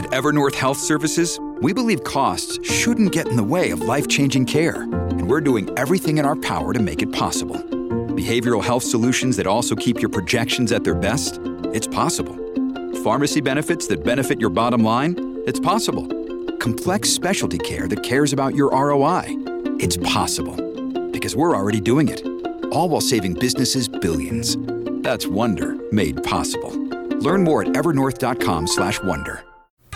At Evernorth Health Services, we believe costs shouldn't get in the way of life-changing care, and we're doing everything in our power to make it possible. Behavioral health solutions that also keep your projections at their best? It's possible. Pharmacy benefits that benefit your bottom line? It's possible. Complex specialty care that cares about your ROI? It's possible. Because we're already doing it. All while saving businesses billions. That's Wonder made possible. Learn more at evernorth.com/wonder.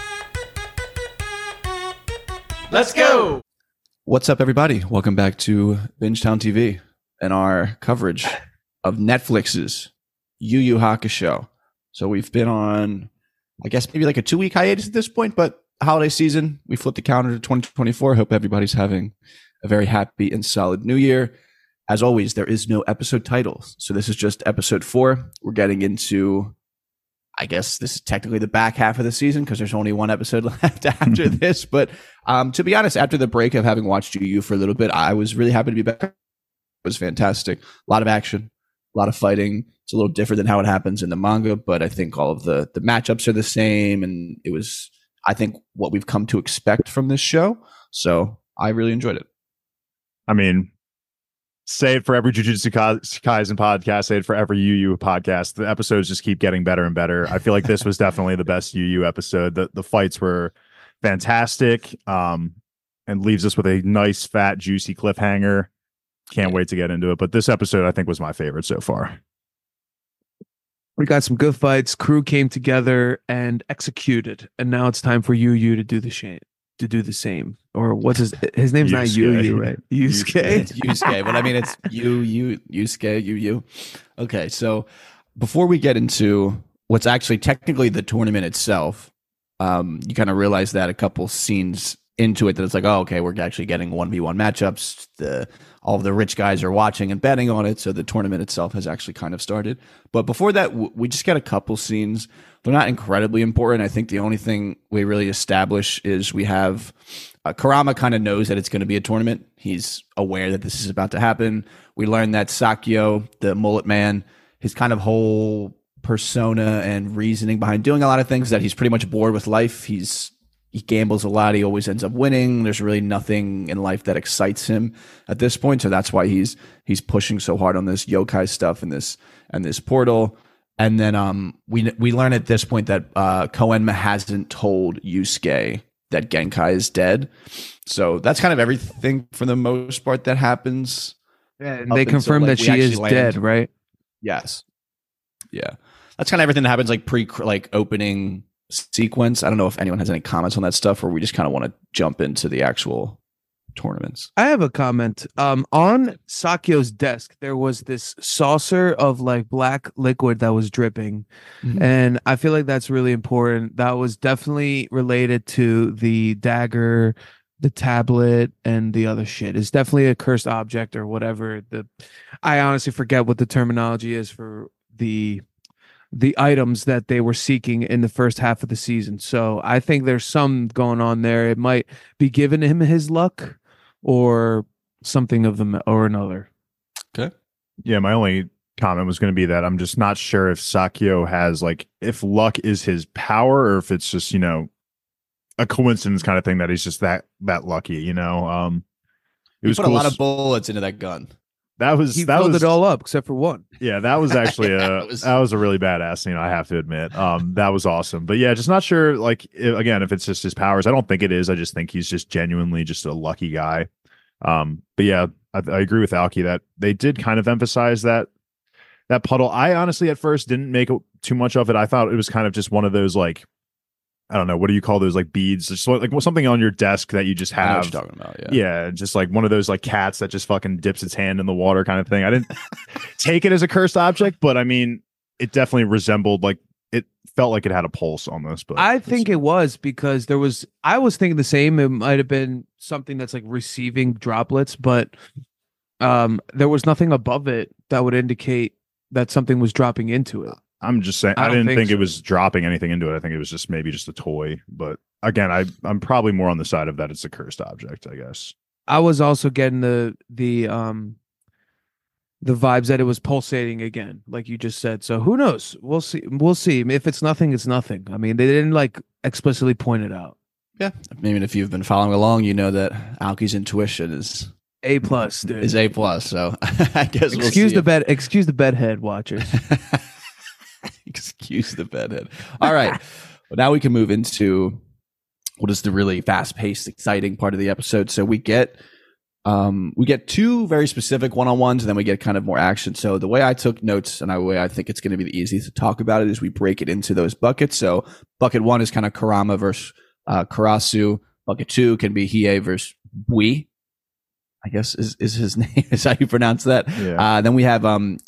Let's go! What's up, everybody? Welcome back to Bingetown TV and our coverage of Netflix's Yu Yu Hakusho. So we've been on, I guess, maybe like a 2-week hiatus at this point, but holiday season, we flipped the calendar to 2024. Hope everybody's having a very happy and solid new year. As always, there is no episode title. So this is just episode 4. We're getting into, I guess this is technically the back half of the season because there's only one episode left after this. But to be honest, after the break of having watched Yu Yu for a little bit, I was really happy to be back. It was fantastic. A lot of action, a lot of fighting. It's a little different than how it happens in the manga, but I think all of the matchups are the same. And it was, I think, what we've come to expect from this show. So I really enjoyed it. I mean, say it for every Jujutsu Kaisen podcast, say it for every Yu Yu podcast. The episodes just keep getting better and better. I feel like this was definitely the best Yu Yu episode. The fights were fantastic, and leaves us with a nice, fat, juicy cliffhanger. Can't wait to get into it. But this episode, I think, was my favorite so far. We got some good fights. Crew came together and executed, and now it's time for Yu Yu to do the same. Or what's his name's not Yu Yu, right? Yusuke. Yusuke, but I mean it's Yusuke, Yu Yu. Okay, so before we get into what's actually technically the tournament itself, you kind of realize that a couple scenes into it that it's like, oh, okay, we're actually getting 1v1 matchups. All of the rich guys are watching and betting on it, so the tournament itself has actually kind of started. But before that, we just get a couple scenes. They're not incredibly important. I think the only thing we really establish is we have Kurama kind of knows that it's going to be a tournament. He's aware that this is about to happen. We learn that Sakyo, the mullet man, his kind of whole persona and reasoning behind doing a lot of things, that he's pretty much bored with life. He gambles a lot. He always ends up winning. There's really nothing in life that excites him at this point. So that's why he's pushing so hard on this yokai stuff and this portal. And then we learn at this point that Koenma hasn't told Yusuke that Genkai is dead. So that's kind of everything for the most part that happens. Yeah, and they confirm that she is dead, right? Yes. Yeah. That's kind of everything that happens like opening sequence. I don't know if anyone has any comments on that stuff, or we just kind of want to jump into the actual tournaments. I have a comment. On Sakyo's desk, there was this saucer of like black liquid that was dripping. Mm-hmm. And I feel like that's really important. That was definitely related to the dagger, the tablet, and the other shit. It's definitely a cursed object or whatever. I honestly forget what the terminology is for the items that they were seeking in the first half of the season. So I think there's some going on there. It might be giving him his luck or something of them or another. Okay. Yeah, my only comment was going to be that I'm just not sure if Sakyo has, like, if luck is his power or if it's just, a coincidence kind of thing that he's just that lucky, It was put cool. A lot of bullets into that gun. He filled it all up except for one. Yeah, that was actually that was a really badass scene, I have to admit. That was awesome. But yeah, just not sure, like, if it's just his powers. I don't think it is. I just think he's just genuinely just a lucky guy. But yeah, I agree with Alki that they did kind of emphasize that puddle. I honestly at first didn't make too much of it. I thought it was kind of just one of those, like, I don't know, what do you call those, like, beads? Just like something on your desk that you just have. I know what you're talking about, yeah, just like one of those, like, cats that just fucking dips its hand in the water kind of thing. I didn't take it as a cursed object, but I mean, it definitely resembled, like, it felt like it had a pulse almost. But I think it was because I was thinking the same. It might have been something that's like receiving droplets, but there was nothing above it that would indicate that something was dropping into it. I'm just saying, I didn't think it was dropping anything into it. I think it was just maybe just a toy. But again, I'm probably more on the side of that it's a cursed object, I guess. I was also getting the vibes that it was pulsating again, like you just said. So who knows? We'll see. If it's nothing, it's nothing. I mean, they didn't like explicitly pointed out. Yeah, maybe if you've been following along, you know that Aoki's intuition is A+, dude. Is A+. So I guess excuse the bedhead watchers. Excuse the bedhead. All right, well, now we can move into what is the really fast-paced, exciting part of the episode. So we get two very specific one-on-ones, and then we get kind of more action. So the way I took notes and the way I think it's going to be the easiest to talk about it is we break it into those buckets. So bucket 1 is kind of Kurama versus Karasu. Bucket 2 can be Hiei versus Bui, I guess is his name, is how you pronounce that. Yeah. Then we have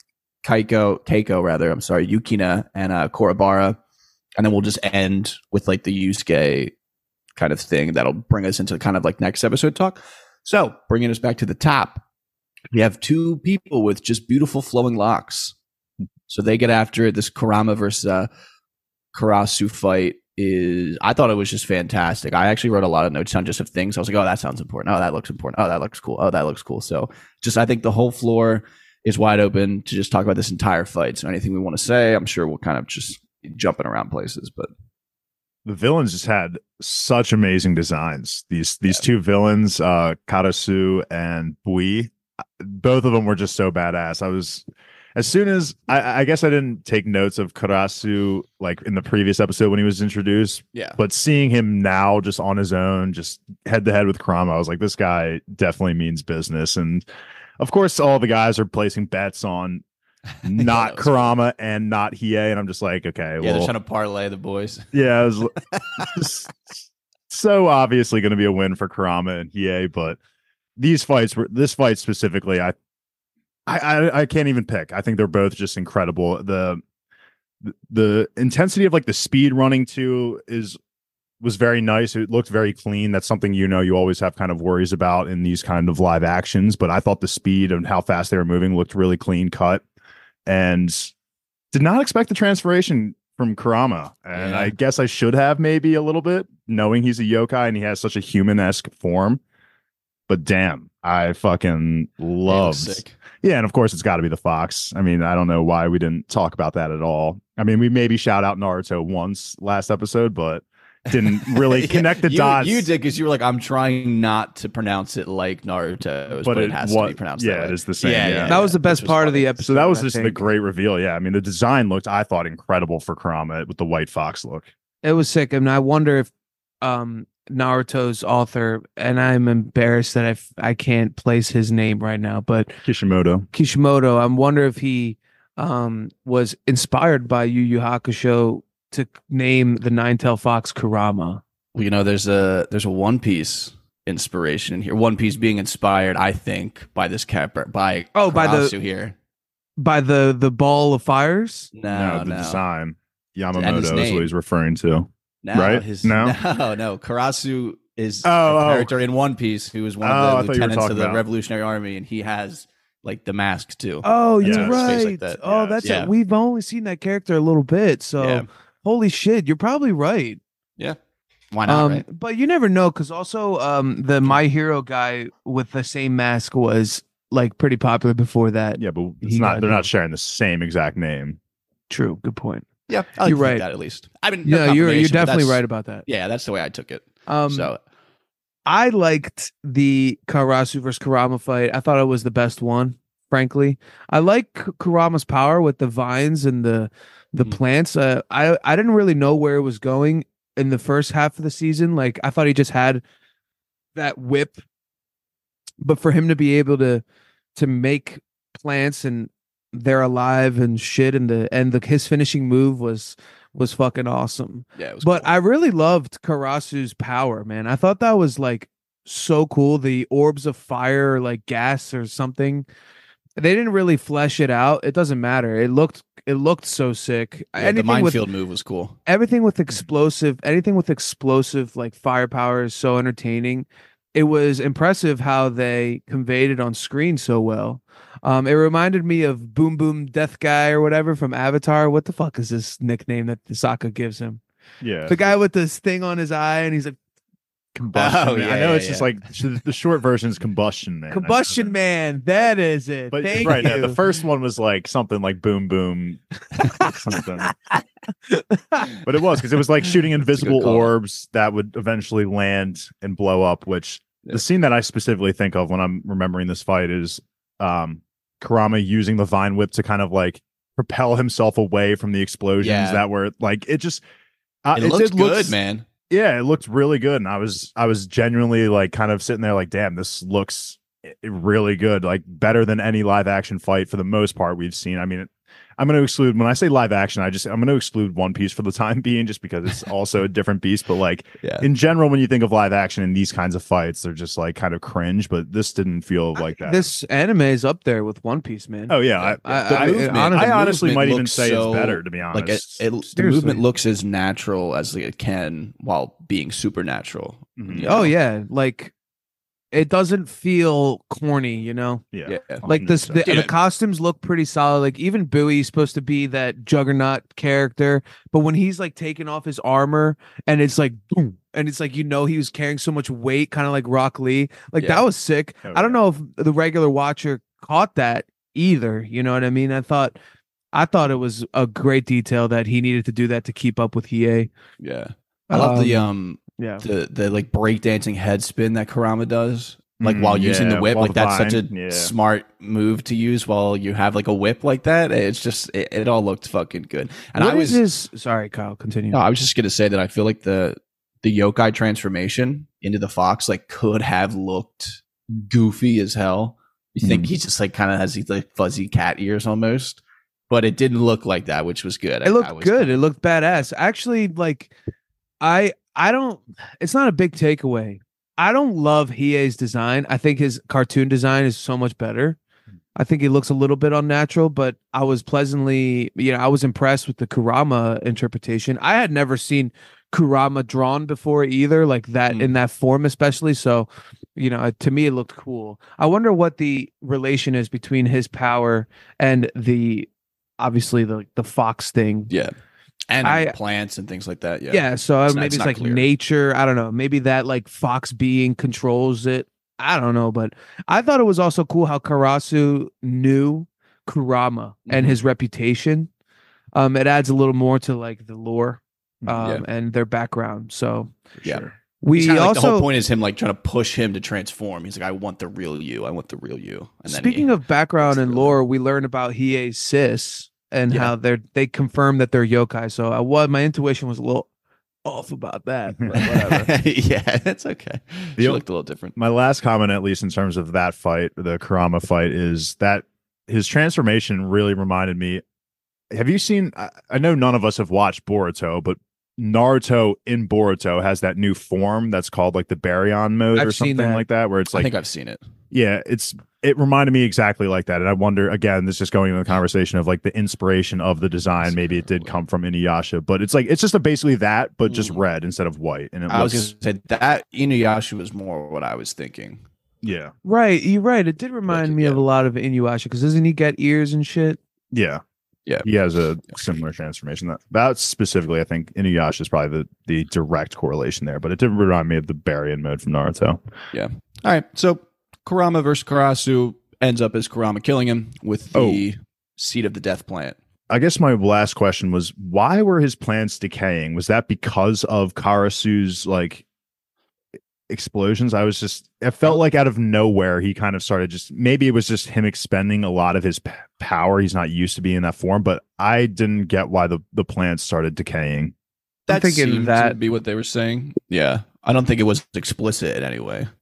Keiko rather. I'm sorry, Yukina and Korobara, and then we'll just end with like the Yusuke kind of thing that'll bring us into kind of like next episode talk. So bringing us back to the top, we have two people with just beautiful flowing locks. So they get after it. This Kurama versus Karasu fight I thought it was just fantastic. I actually wrote a lot of notes on just of things. I was like, oh, that sounds important. Oh, that looks important. Oh, that looks cool. Oh, that looks cool. So just, I think the whole floor is wide open to just talk about this entire fight. So anything we want to say, I'm sure we'll kind of just be jumping around places, but the villains just had such amazing designs. These two villains, Karasu and Bui, both of them were just so badass. As soon as I guess I didn't take notes of Karasu like in the previous episode when he was introduced. Yeah. But seeing him now just on his own, just head to head with Kurama, I was like, this guy definitely means business. And of course, all the guys are placing bets on not Kurama and not Hiei. And I'm just like, okay, yeah, they're trying to parlay the boys. Yeah, it was so obviously going to be a win for Kurama and Hiei, but this fight specifically, I can't even pick. I think they're both just incredible. The intensity of like the speed running too was very nice. It looked very clean. That's something you always have kind of worries about in these kind of live actions. But I thought the speed and how fast they were moving looked really clean cut, and did not expect the transformation from Kurama. And I guess I should have maybe a little bit, knowing he's a yokai and he has such a human-esque form. But damn, I fucking loved. Yeah, and of course it's got to be the fox. I mean, I don't know why we didn't talk about that at all. I mean, we maybe shout out Naruto once last episode, but didn't really connect the dots. You did, because you were like, I'm trying not to pronounce it like Naruto, but it has to be pronounced that way. It is the same. Yeah. That was the best part of the episode. So that was just the great reveal. Yeah, I mean, the design looked, I thought, incredible for Kurama with the white fox look. It was sick. I mean, I wonder if Naruto's author, and I'm embarrassed that I can't place his name right now, but Kishimoto. I wonder if he was inspired by Yu Yu Hakusho to name the Nine-Tailed Fox Kurama. Well, there's a One Piece inspiration in here. One Piece being inspired, I think, by this character, by Karasu here. By the ball of fires? No, the design. Yamamoto is what he's referring to. No, right? No. Karasu is a character in One Piece who is one of the lieutenants of the Revolutionary Army, and he has like the mask too. Oh, you're right. Like that. Oh, that's it. We've only seen that character a little bit, so holy shit, you're probably right. Yeah, why not? Right? But you never know, because also the My Hero guy with the same mask was like pretty popular before that. Yeah, but they're not sharing the same exact name. True. Good point. Yeah, you're right. That at least. I mean, you're definitely right about that. Yeah, that's the way I took it. So I liked the Karasu versus Kurama fight. I thought it was the best one, frankly. I like Kurama's power with the vines and the plants. I didn't really know where it was going in the first half of the season. Like, I thought he just had that whip, but for him to be able to make plants and they're alive and shit, and his finishing move was fucking awesome. Yeah, it was but cool. I really loved Karasu's power, man. I thought that was like so cool. The orbs of fire, like gas or something. They didn't really flesh it out. It doesn't matter. It looked so sick. Yeah, the minefield move was cool. Anything with explosive like firepower is so entertaining. It was impressive how they conveyed it on screen so well. It reminded me of Boom Boom Death Guy or whatever from Avatar. What the fuck is this nickname that Sokka gives him? Yeah, the guy with this thing on his eye, and he's like, Combustion Oh, Man. yeah, I know yeah, it's just like the short version is Combustion Man. Combustion Man, that is it. But Thank right, you. yeah, the first one was like something like Boom Boom something. But it was because it was like shooting invisible call. orbs that would eventually land and blow up, which the scene that I specifically think of when I'm remembering this fight is Kurama using the Vine Whip to kind of like propel himself away from the explosions that were like it just it looked good, man. Yeah, it looked really good, and I was genuinely like kind of sitting there like, damn, this looks really good, like better than any live action fight for the most part we've seen. I mean, I'm going to exclude when I say live action, I'm going to exclude One Piece for the time being, just because it's also a different beast. But like in general, when you think of live action in these kinds of fights, they're just like kind of cringe. But this didn't feel like that. This anime is up there with One Piece, man. Oh yeah, I honestly might even say it's better, to be honest. Like the movement looks as natural as it can while being supernatural. Mm-hmm. Oh yeah, like it doesn't feel corny, you know? Yeah. Like the costumes look pretty solid. Like even Bowie's supposed to be that juggernaut character, but when he's like taking off his armor and it's like boom, and it's like, you know, he was carrying so much weight, kind of like Rock Lee. Like that was sick. I don't know if the regular watcher caught that either. You know what I mean? I thought it was a great detail that he needed to do that to keep up with Hiei. Yeah. I love the like breakdancing head spin that Kurama does, like while using the whip. Like that's such a smart move to use while you have like a whip like that. It's just it all looked fucking good. And sorry, Kyle, continue. No, I was just gonna say that I feel like the yokai transformation into the fox like could have looked goofy as hell. You think he just like kind of has these like fuzzy cat ears almost, but it didn't look like that, which was good. It looked good. It looked badass. Actually, like I don't, it's not a big takeaway. I don't love Hiei's design. I think his cartoon design is so much better. I think he looks a little bit unnatural, but I was pleasantly, I was impressed with the Kurama interpretation. I had never seen Kurama drawn before either, like that in that form, especially. So, to me, it looked cool. I wonder what the relation is between his power and obviously the fox thing. Yeah. And plants and things like that. Yeah. So maybe it's like clear. Nature. I don't know. Maybe that like fox being controls it. I don't know. But I thought it was also cool how Karasu knew Kurama and his reputation. It adds a little more to like the lore and their background. So sure. We also the whole point is him like trying to push him to transform. He's like, I want the real you. I want the real you. And speaking of background and lore, we learned about Hiei's sis. And how they confirm that they're yokai. So my intuition was a little off about that. But whatever. Yeah, it's okay. She looked a little different. My last comment, at least in terms of that fight, the Kurama fight, is that his transformation really reminded me. Have you seen? I know none of us have watched Boruto, but Naruto in Boruto has that new form that's called like the Baryon mode or something like that, where it's like I think I've seen it. Yeah, it reminded me exactly like that. And I wonder, again, this is just going into the conversation of like the inspiration of the design. Maybe it did come from Inuyasha, but it's just basically that, but just red instead of white. And I was going to say that Inuyasha was more what I was thinking. Yeah. Right. You're right. It did remind me of a lot of Inuyasha because doesn't he get ears and shit? Yeah. Yeah. He has a similar transformation. That's specifically, I think Inuyasha is probably the direct correlation there, but it did remind me of the Baryon mode from Naruto. Yeah. All right. So Kurama versus Karasu ends up as Kurama killing him with the seed of the death plant. I guess my last question was, why were his plants decaying? Was that because of Karasu's like explosions? It felt like out of nowhere he kind of started maybe it was just him expending a lot of his power. He's not used to being in that form, but I didn't get why the plants started decaying. That seemed to be what they were saying. Yeah. I don't think it was explicit in any way.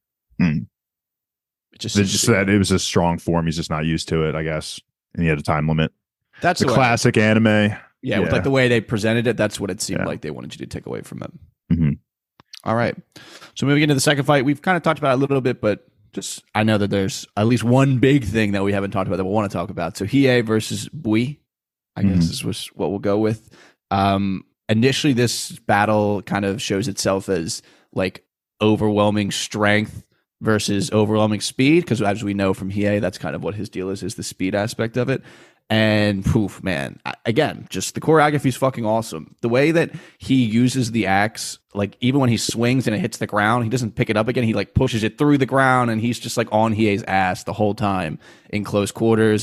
It just said it was a strong form. He's just not used to it, I guess. And he had a time limit. That's the classic anime. Yeah, with like the way they presented it, that's what it seemed like they wanted you to take away from it. Mm-hmm. All right. So moving into the second fight, we've kind of talked about it a little bit, but I know that there's at least one big thing that we haven't talked about that we want to talk about. So Hiei versus Bui, I guess is what we'll go with. Initially, this battle kind of shows itself as like overwhelming strength versus overwhelming speed, because as we know from Hiei, that's kind of what his deal is the speed aspect of it. And poof, man. Again, just the choreography is fucking awesome. The way that he uses the axe, like even when he swings and it hits the ground, he doesn't pick it up again. He like pushes it through the ground, and he's just like on Hiei's ass the whole time in close quarters.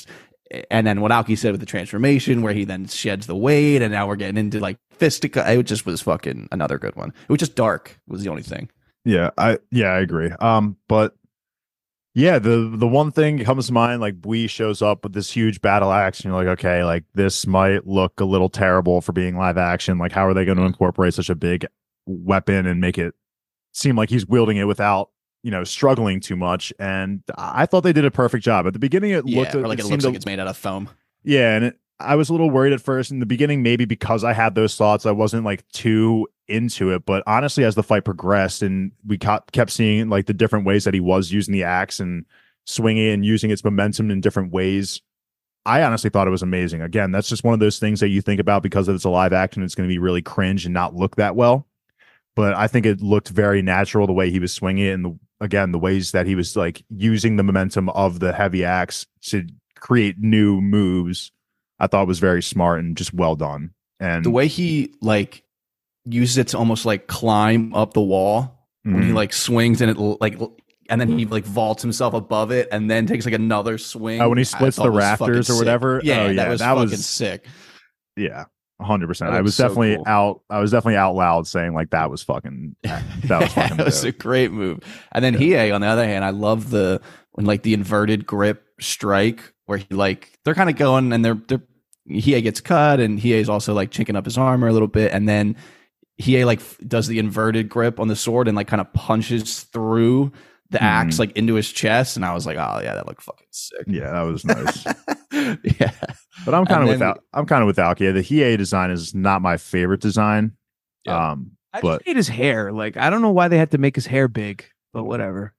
And then what Aoki said with the transformation, where he then sheds the weight, and now we're getting into like fistica. It just was fucking another good one. It was just dark was the only thing. Yeah, I agree. But yeah, the one thing that comes to mind, like Bui shows up with this huge battle axe, and you're like, okay, like this might look a little terrible for being live action. Like, how are they going to incorporate such a big weapon and make it seem like he's wielding it without, struggling too much? And I thought they did a perfect job. At the beginning, it looks like it's made out of foam. Yeah, and I was a little worried at first in the beginning, maybe because I had those thoughts, I wasn't like too into it. But honestly, as the fight progressed and we kept seeing like the different ways that he was using the axe and swinging and using its momentum in different ways, I honestly thought it was amazing. Again, that's just one of those things that you think about because it's a live action, it's going to be really cringe and not look that well. But I think it looked very natural the way he was swinging it, and the ways that he was like using the momentum of the heavy axe to create new moves. I thought was very smart and just well done. And the way he like uses it to almost like climb up the wall when he like swings, and it like, and then he like vaults himself above it and then takes like another swing. When he splits the rafters or whatever. Yeah, that was fucking sick. Yeah, 100%. I was definitely cool. I was definitely out loud saying like that was fucking that was a great move. And then Hiei, on the other hand, I love when like the inverted grip strike where he like they're kind of going and they're Hiei gets cut, and Hiei's also like chinking up his armor a little bit, and then Hiei like does the inverted grip on the sword and like kind of punches through the axe like into his chest, and I was like, oh yeah, that looked fucking sick. Yeah, that was nice. Yeah, but I'm kind of with Aoki. The Hiei design is not my favorite design. Yeah. I just hate his hair. Like, I don't know why they had to make his hair big, but whatever.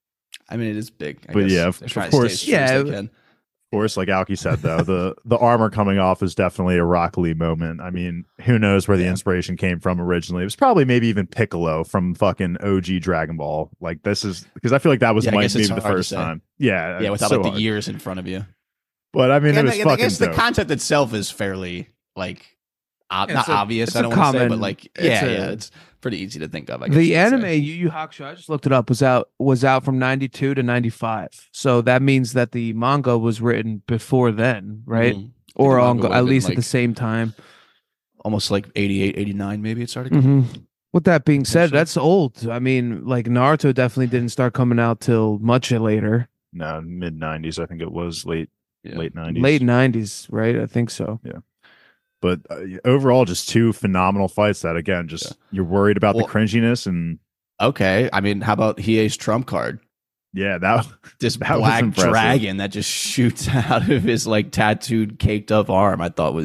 I mean, it is big. I but guess. Yeah, of course. Yeah. Of course, like Aoki said, though, the armor coming off is definitely a Rock Lee moment. I mean, who knows where the inspiration came from originally? It was probably maybe even Piccolo from fucking OG Dragon Ball. Like, this is because I feel like that was maybe the first time. Yeah, without like the years in front of you. But I mean, it was fucking. I guess the concept itself is fairly like not obvious. I don't want to say, but like it's pretty easy to think of. I guess the anime Yu Yu Hakusho, I just looked it up, was out from 92 to 95. So that means that the manga was written before then, right? Or at least at the same time. Almost like 88, 89 maybe it started. With that being said, that's old. I mean, like Naruto definitely didn't start coming out till much later. No, mid 90s. I think it was late 90s. Late 90s, right? I think so. Yeah. But overall, just two phenomenal fights that, again, you're worried about the cringiness. And okay, I mean, how about Hiei's trump card? Yeah, this black dragon that just shoots out of his like tattooed, caked up arm. I thought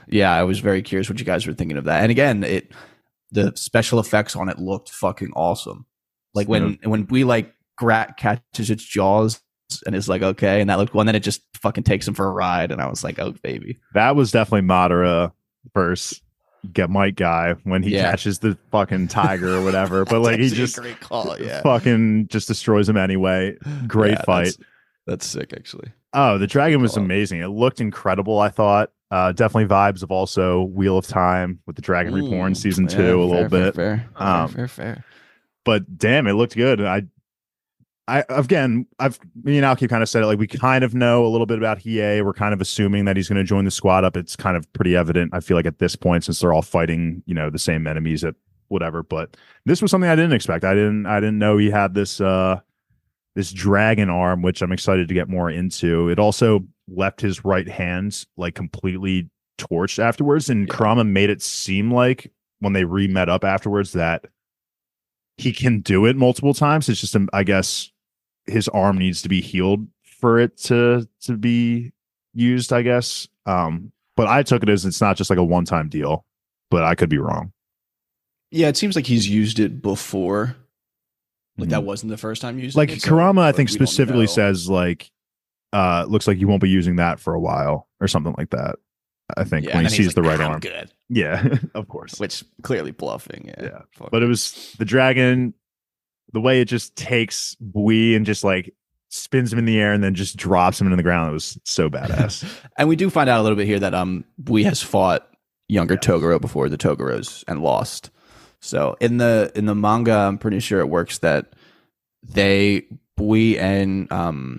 I was very curious what you guys were thinking of that. And again, the special effects on it looked fucking awesome. Like when we like catches its jaws. And it's like, okay, and that looked cool. And then it just fucking takes him for a ride. And I was like, oh, baby. That was definitely Madara versus Might Guy when he catches the fucking tiger or whatever. But like, he just great call, fucking just destroys him anyway. Great fight. That's sick, actually. Oh, the dragon was amazing. It looked incredible, I thought. Definitely vibes of also Wheel of Time with the Dragon Reborn season 2 a little bit. Fair. But damn, it looked good. Me and Aoki kind of said it, like we kind of know a little bit about Hiei. We're kind of assuming that he's going to join the squad up. It's kind of pretty evident, I feel like, at this point, since they're all fighting, the same enemies at whatever. But this was something I didn't expect. I didn't know he had this this dragon arm, which I'm excited to get more into. It also left his right hand like completely torched afterwards, and Kurama made it seem like when they met up afterwards that he can do it multiple times. It's just, I guess, his arm needs to be healed for it to be used, I guess. But I took it as it's not just like a one-time deal, but I could be wrong. Yeah, it seems like he's used it before. Like that wasn't the first time using it. Like Kurama, I think specifically says like, looks like you won't be using that for a while or something like that. I think when he sees the right arm. Good. Yeah, of course. Which clearly bluffing. Yeah. But it was the dragon, the way it just takes Bui and just like spins him in the air and then just drops him into the ground. It was so badass. And we do find out a little bit here that Bui has fought younger Toguro before the Toguros and lost. So in the manga, I'm pretty sure it works that Bui and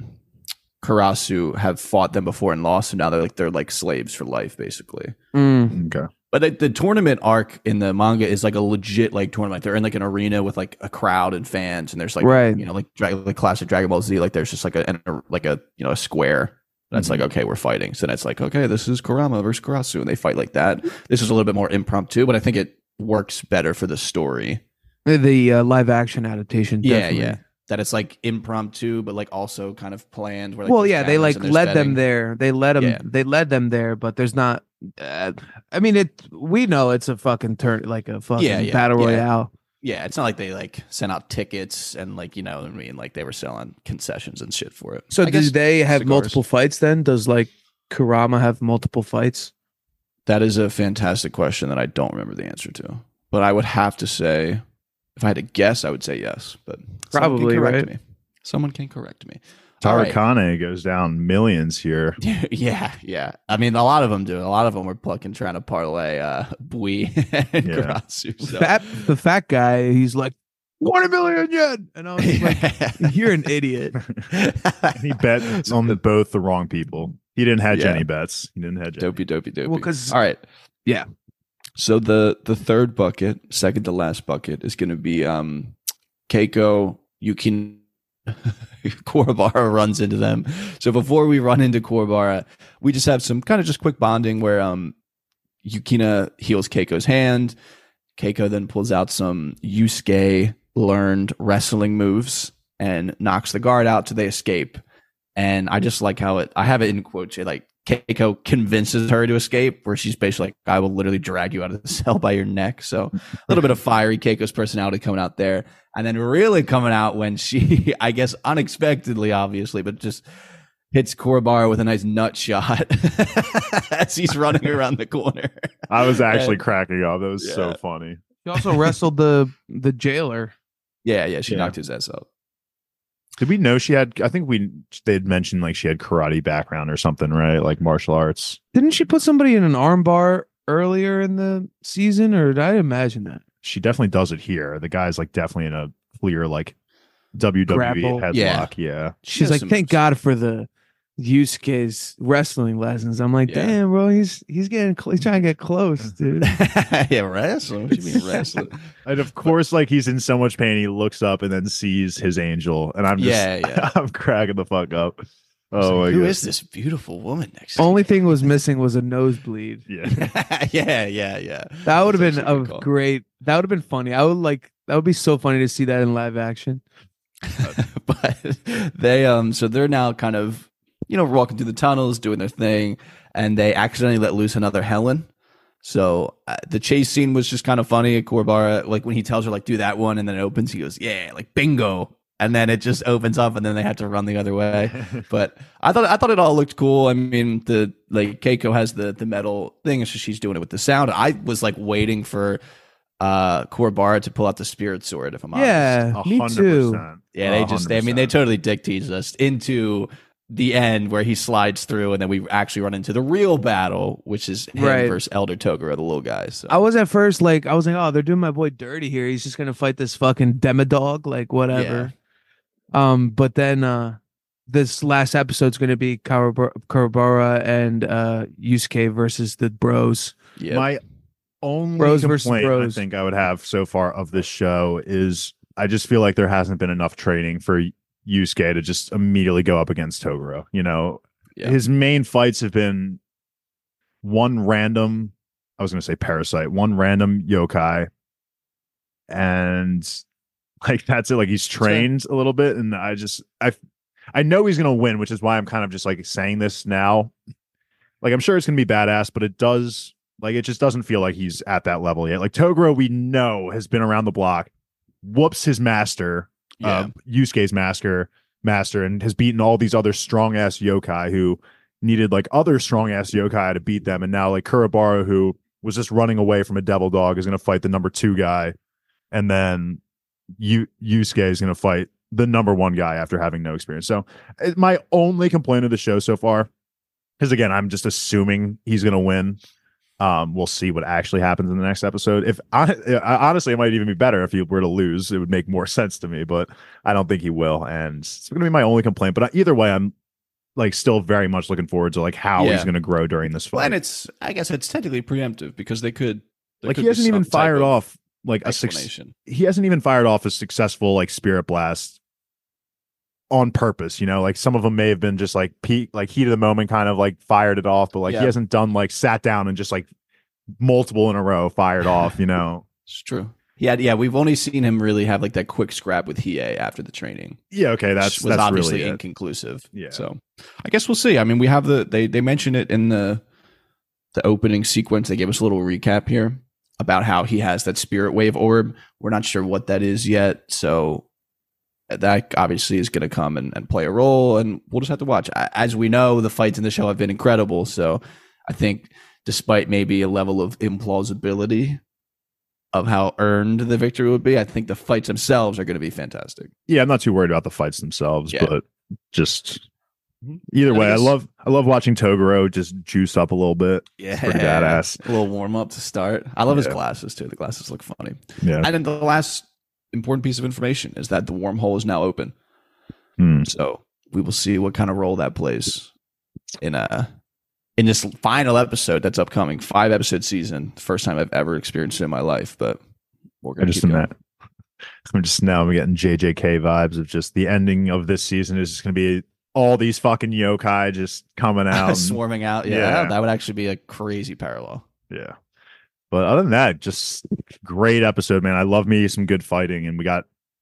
Karasu have fought them before and lost, and now they're like slaves for life, basically. Okay. But the tournament arc in the manga is like a legit like tournament. They're in like an arena with like a crowd and fans, and there's like like classic Dragon Ball Z. Like there's just like a square. That's like, okay, we're fighting. So that's like, okay, this is Kurama versus Karasu, and they fight like that. This is a little bit more impromptu, but I think it works better for the story. The live action adaptation. Definitely. Yeah. That it's like impromptu, but like also kind of planned. Where, they like led them there. They led them there, but there's not. I mean, we know it's a fucking battle royale. Yeah, it's not like they like sent out tickets and like, you know what I mean, like they were selling concessions and shit for it. So do they have multiple fights then? Does like Kurama have multiple fights? That is a fantastic question that I don't remember the answer to. But I would have to say, if I had to guess, I would say yes. But probably right. Someone can correct me. Tarakane goes down millions here. Yeah. I mean, a lot of them do. A lot of them were trying to parlay Bui and Karasu. So. The fat guy, he's like, 20 million yen. And I was like, you're an idiot. He bet on both the wrong people. He didn't hedge any bets. He didn't hedge Dopey. Well, all right. Yeah. So the third bucket, second to last bucket, is going to be Keiko, Yukina. Kuwabara runs into them. So before we run into Kuwabara, we just have some kind of just quick bonding where Yukina heals Keiko's hand. Keiko then pulls out some Yusuke learned wrestling moves and knocks the guard out till they escape. And I just like how I have it in quotes, like Keiko convinces her to escape, where she's basically like, I will literally drag you out of the cell by your neck. So a little bit of fiery Keiko's personality coming out there. And then really coming out when she, I guess unexpectedly, obviously, but just hits Kuwabara with a nice nut shot as he's running around the corner. I was actually cracking up. That was so funny. She also wrestled the jailer. Yeah, she knocked his ass out. Did we know she had? I think they had mentioned like she had karate background or something, right? Like martial arts. Didn't she put somebody in an armbar earlier in the season, or did I imagine that? She definitely does it here. The guy's like definitely in a clear like WWE grapple headlock. Yeah. She's like, thank God for the Yusuke's wrestling lessons. I'm like, damn, bro, he's getting he's trying to get close, dude. Wrestling. What do you mean wrestling? And of course, like he's in so much pain, he looks up and then sees his angel, and I'm just I'm cracking the fuck up. Oh, like, who is this beautiful woman next to Only thing was missing was a nosebleed. Yeah. That would have been great. That would have been funny. That would be so funny to see that in live action. But they so they're now kind of, you know, walking through the tunnels, doing their thing, and they accidentally let loose another Helen. So the chase scene was just kind of funny. Kuwabara, like when he tells her like do that one, and then it opens, he goes, yeah, like bingo. And then it just opens up, and then they have to run the other way. But I thought it all looked cool. I mean, the like Keiko has the metal thing, so she's doing it with the sound. I was like waiting for Kuwabara to pull out the spirit sword. If I'm honest, yeah, me 100%. too. Yeah, they totally dick teased us into the end where he slides through, and then we actually run into the real battle, which is him versus Elder Toguro, the little guy. So. I was at first like, oh, they're doing my boy dirty here. He's just gonna fight this fucking demodog, like whatever. But then this last episode's going to be Kuwabara and Yusuke versus the bros. Yeah. My only complaint I think I would have so far of this show is I just feel like there hasn't been enough training for Yusuke to just immediately go up against Toguro. You know, his main fights have been one random yokai, and like that's it. Like he's trained a little bit, and I know he's gonna win, which is why I'm kind of just like saying this now. Like I'm sure it's gonna be badass, but it just doesn't feel like he's at that level yet. Like Toguro, we know has been around the block, whoops his master, Yusuke's master, and has beaten all these other strong ass yokai who needed like other strong ass yokai to beat them, and now like Kuwabara, who was just running away from a devil dog, is gonna fight the number 2 guy, and then Yusuke is going to fight the number one guy after having no experience. So my only complaint of the show so far is, again, I'm just assuming he's going to win. We'll see what actually happens in the next episode. If honestly, it might even be better if he were to lose. It would make more sense to me, but I don't think he will. And it's going to be my only complaint. But either way, I'm like still very much looking forward to like how he's going to grow during this fight. And I guess it's technically preemptive because they could. Like he hasn't even fired off like he hasn't even fired off a successful like Spirit Blast on purpose, you know, like some of them may have been just like heat of the moment kind of like fired it off, but like he hasn't done like sat down and just like multiple in a row fired off, you know. It's true. Yeah, we've only seen him really have like that quick scrap with Hiei after the training. Yeah, okay, that's obviously really inconclusive. Yeah. So I guess we'll see. I mean, we have they mentioned it in the opening sequence. They gave us a little recap here about how he has that spirit wave orb. We're not sure what that is yet, so that obviously is going to come and play a role, and we'll just have to watch. As we know, the fights in the show have been incredible, so I think despite maybe a level of implausibility of how earned the victory would be, I think the fights themselves are going to be fantastic. Yeah, I'm not too worried about the fights themselves, but just either way, I love watching Toguro just juice up a little bit. Yeah, it's pretty badass. A little warm up to start. I love his glasses too. The glasses look funny. Yeah, and then the last important piece of information is that the wormhole is now open. So we will see what kind of role that plays in this final episode that's upcoming. 5-episode season. The first time I've ever experienced it in my life, but we're gonna keep going. I'm getting JJK vibes of just the ending of this season is just gonna be all these fucking yokai just coming out swarming out. Yeah, that would actually be a crazy parallel. Yeah. But other than that, just great episode, man. I love me some good fighting, and we got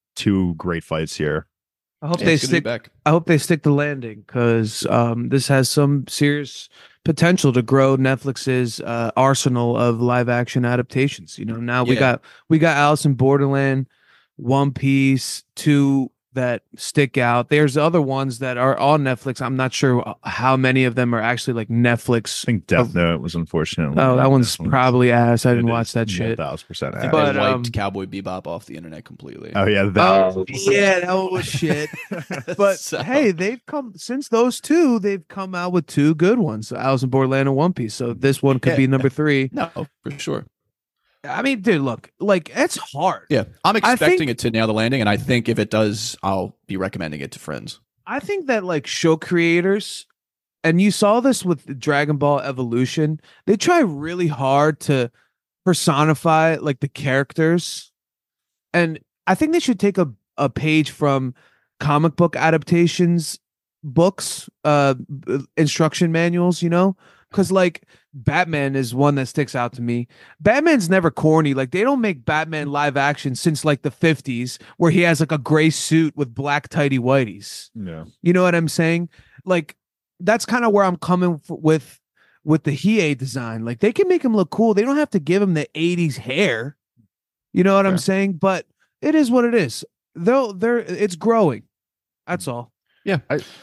2 great fights here. I hope they stick. I hope they stick the landing, because this has some serious potential to grow Netflix's arsenal of live action adaptations. You know, now we got Alice in Borderland, One Piece, 2 that stick out. There's other ones that are on Netflix. I'm not sure how many of them are actually like Netflix. I think Death Note was unfortunately. Oh, that one's probably ass. I didn't watch that shit. 1,000% ass. But they wiped Cowboy Bebop off the internet completely. Oh yeah, that one was shit. But hey, they've come since those 2. They've come out with 2 good ones: Alice in Borderland and One Piece. So this one could be number 3. No, for sure. I mean, dude, look, like it's hard. Yeah, I'm expecting it to nail the landing, and I think if it does, I'll be recommending it to friends. I think that like show creators, and you saw this with Dragon Ball Evolution, they try really hard to personify like the characters, and I think they should take a page from comic book adaptations books, instruction manuals, you know, because like Batman is one that sticks out to me. Batman's never corny. Like they don't make Batman live action since like the 50s, where he has like a gray suit with black tighty whities. Yeah, you know what I'm saying? Like that's kind of where I'm coming with the Hiei design. Like they can make him look cool. They don't have to give him the 80s hair. You know what I'm saying? But it is what it is. Though it's growing. That's all. Yeah.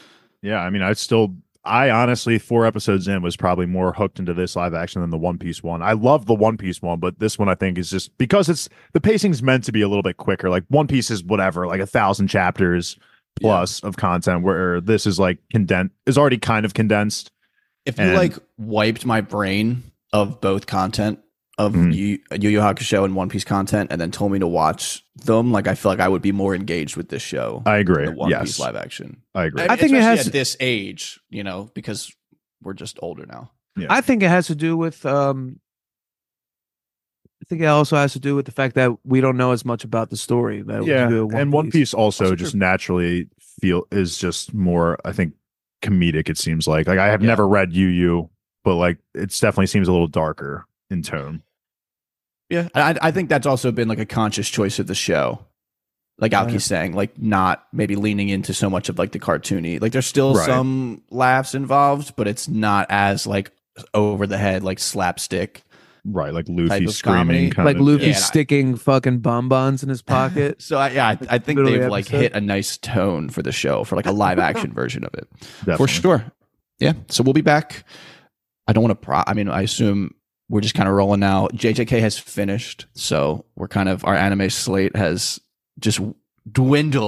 I mean, I honestly, 4 episodes in, was probably more hooked into this live action than the One Piece one. I love the One Piece one, but this one I think is just because the pacing's meant to be a little bit quicker. Like One Piece is whatever, like 1,000 chapters plus of content, where this is like already kind of condensed. If you like wiped my brain of both content of Yu Yu Hakusho and One Piece content, and then told me to watch them, like I feel like I would be more engaged with this show. I agree. The One Piece live action. I agree. I think it has at this age, you know, because we're just older now. Yeah. I think it has to do with I think it also has to do with the fact that we don't know as much about the story. One Piece also just naturally is just more, I think, comedic. It seems like I have never read Yu Yu, but like it definitely seems a little darker in tone. Yeah, I think that's also been like a conscious choice of the show. Like Aoki's saying, like not maybe leaning into so much of like the cartoony. Like there's still some laughs involved, but it's not as like over the head, like slapstick. Right, like Luffy screaming, like Luffy sticking fucking bonbons in his pocket. So I think they've like hit a nice tone for the show, for like a live action version of it. Definitely. For sure. Yeah. So we'll be back. I don't want to. I assume we're just kind of rolling now. JJK has finished, so we're kind of, our anime slate has just dwindled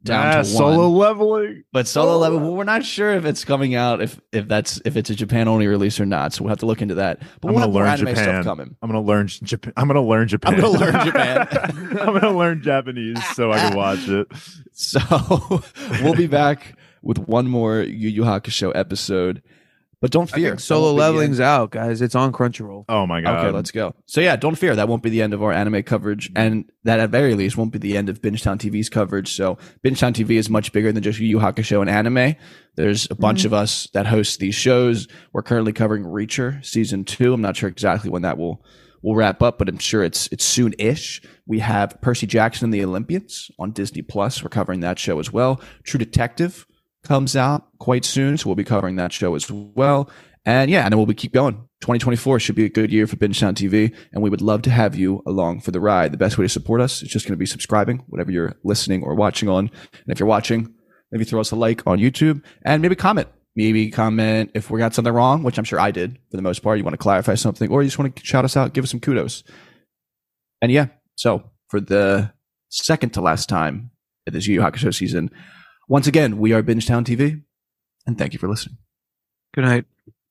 down to Solo one. Leveling. But Solo Leveling, well, we're not sure if it's coming out, if it's a Japan only release or not. So we'll have to look into that. But we'll have more anime stuff coming. I'm gonna learn Japan. I'm gonna learn Japan. I'm gonna learn Japanese so I can watch it. So we'll be back with one more Yu Yu Hakusho episode. But don't fear. Solo Leveling's out, guys. It's on Crunchyroll. Oh my god. Okay, let's go. So yeah, don't fear. That won't be the end of our anime coverage, and that at very least won't be the end of Bingetown TV's coverage. So Bingetown TV is much bigger than just Yu Yu Hakusho and anime. There's a bunch of us that host these shows. We're currently covering Reacher season 2. I'm not sure exactly when that will wrap up, but I'm sure it's soon-ish. We have Percy Jackson and the Olympians on Disney Plus. We're covering that show as well. True Detective comes out quite soon, so we'll be covering that show as well. And yeah, and then we'll keep going. 2024 should be a good year for Bingetown TV, and we would love to have you along for the ride. The best way to support us is just going to be subscribing, whatever you're listening or watching on. And if you're watching, maybe throw us a like on YouTube, and maybe comment. Maybe comment if we got something wrong, which I'm sure I did for the most part. You want to clarify something, or you just want to shout us out, give us some kudos. And yeah, so for the second to last time it is Yu Yu Hakusho season, once again, we are Bingetown TV, and thank you for listening. Good night.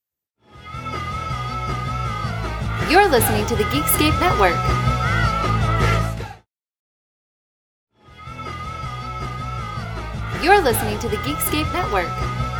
You're listening to the Geekscape Network. You're listening to the Geekscape Network.